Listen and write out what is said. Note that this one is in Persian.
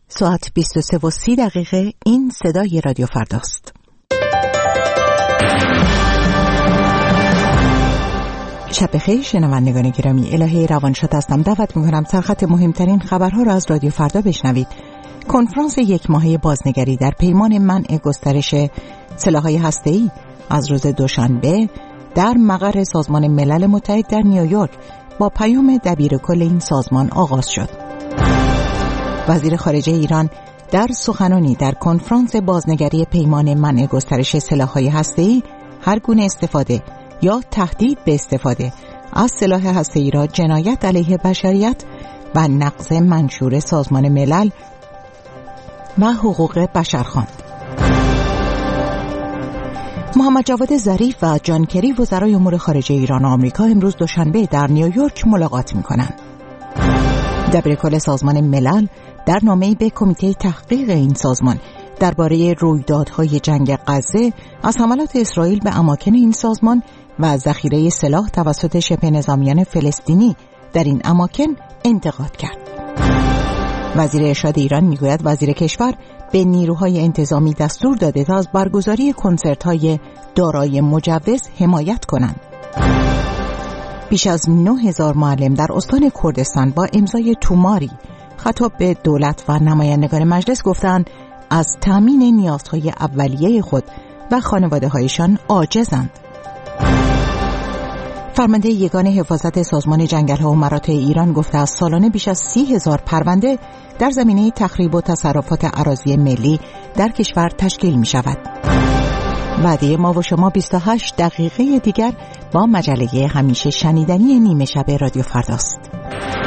ساعت 23:30 این صدای رادیو فرداست. شب بخیر شنوندگان گرامی، الهه روانشاد هستم. دعوت می‌کنم سرخط مهمترین خبرها را از رادیو فردا بشنوید. کنفرانس یک ماهه بازنگری در پیمان منع گسترش سلاح‌های هسته‌ای از روز دوشنبه در مقر سازمان ملل متحد در نیویورک با پیام دبیرکل این سازمان آغاز شد. وزیر خارجه ایران در سخنانی در کنفرانس بازنگری پیمان منع گسترش سلاح‌های هسته‌ای هر گونه استفاده یا تهدید به استفاده از سلاح هسته‌ای را جنایت علیه بشریت و نقض منشور سازمان ملل و حقوق بشر خواند. محمد جواد ظریف و جان کری وزرای امور خارجه ایران و آمریکا امروز دوشنبه در نیویورک ملاقات می‌کنند. دبیرکل سازمان ملل در نامه‌ای به کمیته تحقیق این سازمان درباره رویدادهای جنگ غزه از حملات اسرائیل به اماکن این سازمان و ذخیره سلاح توسط شبه نظامیان فلسطینی در این اماکن انتقاد کرد. وزیر ارشاد ایران میگوید وزیر کشور به نیروهای انتظامی دستور داده تا از برگزاری کنسرت‌های دارای مجوز حمایت کنند. بیش از 9000 معلم در استان کردستان با امضای توماری خطاب به دولت و نمایندگان مجلس گفتند از تامین نیازهای اولیه خود و خانواده‌هایشان عاجزند. فرمانده یگان حفاظت سازمان جنگل‌ها و مراتع ایران گفته است سالانه بیش از 30,000 پرونده در زمینه تخریب و تصرفات اراضی ملی در کشور تشکیل می‌شود. وعده ما و شما 28 دقیقه دیگر با مجله همیشه شنیدنی نیمه شب رادیو فرداست.